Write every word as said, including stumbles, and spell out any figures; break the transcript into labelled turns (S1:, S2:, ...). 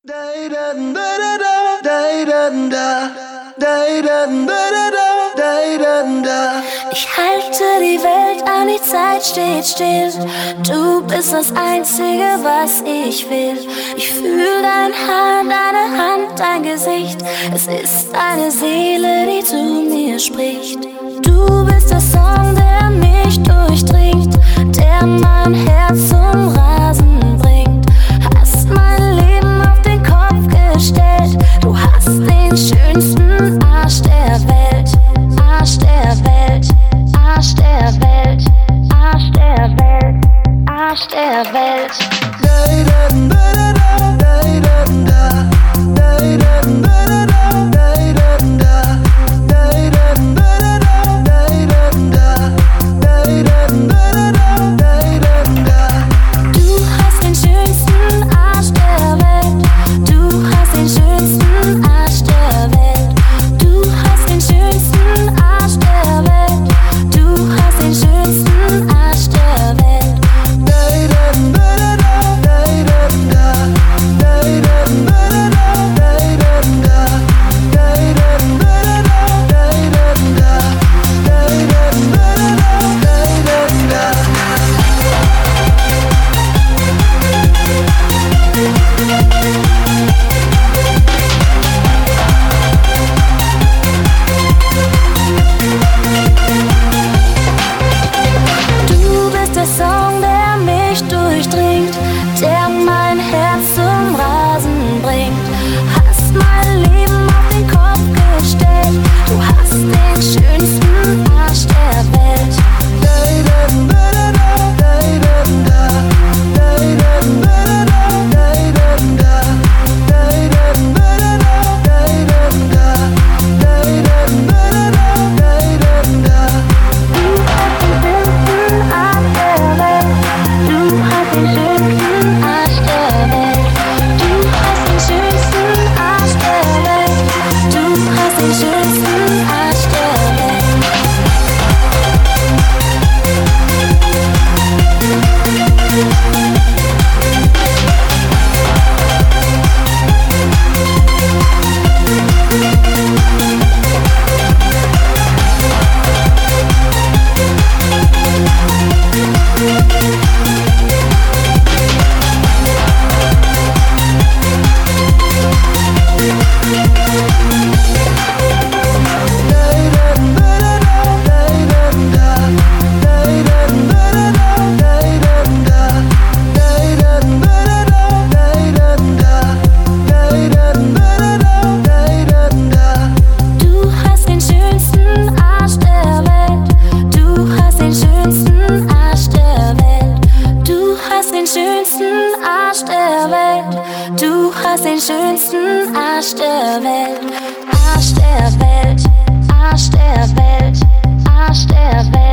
S1: Ich halte die Welt an, die Zeit steht still. Du bist das Einzige, was ich will. Ich fühl dein Haar, deine Hand, dein Gesicht. Es ist deine Seele, die zu mir spricht. Du bist der Song, der mich durchdringt, der mein Herz zum Rasen bringt. Hast mein Leben auf den Kopf gestellt. Du hast den schönsten Arsch der Welt. Arsch der Welt, Arsch der Welt, Arsch der Welt, Arsch der Welt. Du hast den schönsten Arsch der Welt. Du hast den schönsten Arsch der Welt. Du hast den schönsten Arsch der Welt. Du hast den schönsten Arsch der Welt. Du bist der Song, der mich durchdringt, der mein Herz zum Rasen bringt. Hast mein Leben auf den Kopf gestellt. Du hast den schönsten Arsch der Welt. Du hast den schönsten Arsch der Welt. Du hast den schönsten Arsch der Welt. Du hast den schönsten Arsch der Welt. Du hast den schönsten Arsch der Welt. Du hast den schönsten Arsch der Welt. Du hast den schönsten Arsch der Welt. Du hast den schönsten Arsch der Welt. Arsch der Welt, Arsch der Welt, Arsch der Welt.